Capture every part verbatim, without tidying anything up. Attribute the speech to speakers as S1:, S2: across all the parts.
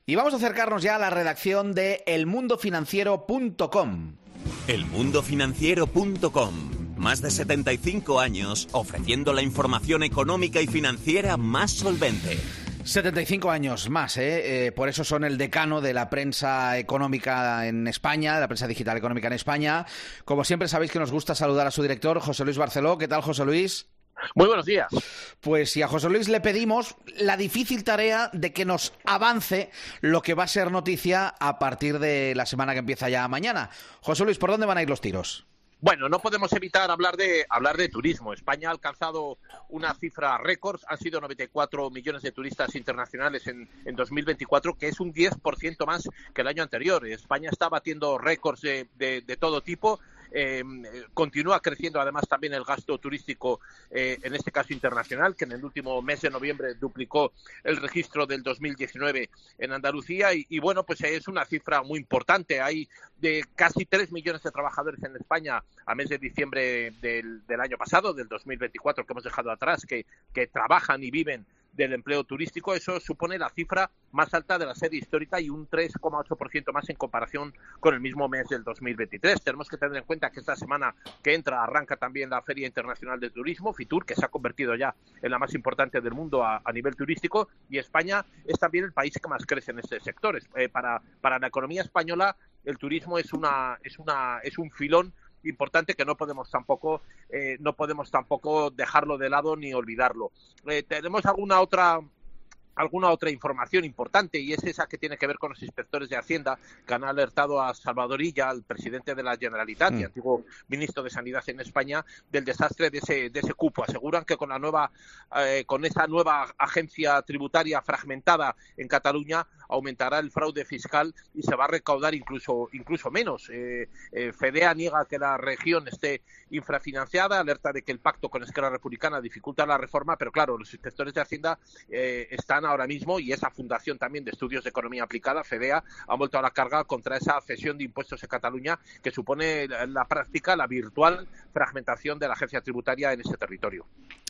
S1: Y vamos a acercarnos ya a la redacción de el mundo financiero punto com.
S2: el mundo financiero punto com. Más de setenta y cinco años ofreciendo la información económica y financiera más solvente.
S1: setenta y cinco años más, ¿eh? Eh, por eso son el decano de la prensa económica en España, de la prensa digital económica en España. Como siempre sabéis que nos gusta saludar a su director, José Luis Barceló. ¿Qué tal, José Luis?
S3: Muy buenos días.
S1: Pues y a José Luis le pedimos la difícil tarea de que nos avance lo que va a ser noticia a partir de la semana que empieza ya mañana. José Luis, ¿por dónde van a ir los tiros?
S3: Bueno, no podemos evitar hablar de hablar de turismo. España ha alcanzado una cifra récord. Han sido noventa y cuatro millones de turistas internacionales en, en dos mil veinticuatro, que es un diez por ciento más que el año anterior. España está batiendo récords de, de, de todo tipo. Eh, continúa creciendo además también el gasto turístico, eh, en este caso internacional, que en el último mes de noviembre duplicó el registro del dos mil diecinueve en Andalucía y, y bueno, pues es una cifra muy importante. Hay de casi tres millones de trabajadores en España a mes de diciembre del, del año pasado, del dos mil veinticuatro, que hemos dejado atrás, que, que trabajan y viven del empleo turístico. Eso supone la cifra más alta de la serie histórica y un tres coma ocho por ciento más en comparación con el mismo mes del dos mil veintitrés. Tenemos que tener en cuenta que esta semana que entra arranca también la Feria Internacional de Turismo, FITUR, que se ha convertido ya en la más importante del mundo a, a nivel turístico, y España es también el país que más crece en este sector. Eh, para, para la economía española el turismo es una es una es un filón importante que no podemos tampoco eh, no podemos tampoco dejarlo de lado ni olvidarlo. Eh, tenemos alguna otra alguna otra información importante, y es esa que tiene que ver con los inspectores de Hacienda, que han alertado a Salvador Illa, el presidente de la Generalitat mm. y antiguo ministro de Sanidad en España, del desastre de ese de ese cupo. Aseguran que con la nueva eh, con esa nueva agencia tributaria fragmentada en Cataluña aumentará el fraude fiscal y se va a recaudar incluso incluso menos. Eh, eh, Fedea niega que la región esté infrafinanciada, alerta de que el pacto con Esquerra Republicana dificulta la reforma, pero claro, los inspectores de Hacienda eh, están ahora mismo, y esa Fundación también de Estudios de Economía Aplicada, Fedea, ha vuelto a la carga contra esa cesión de impuestos en Cataluña, que supone en la práctica la virtual fragmentación de la agencia tributaria en ese territorio.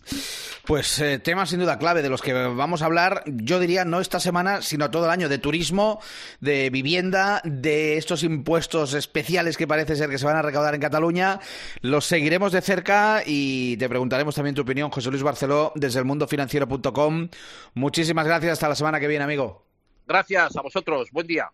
S1: Pues eh, temas sin duda clave de los que vamos a hablar, yo diría no esta semana, sino todo el año, de turismo, de vivienda, de estos impuestos especiales que parece ser que se van a recaudar en Cataluña. Los seguiremos de cerca y te preguntaremos también tu opinión, José Luis Barceló, desde el mundo financiero punto com. Muchísimas gracias, hasta la semana que viene, amigo.
S3: Gracias a vosotros, buen día.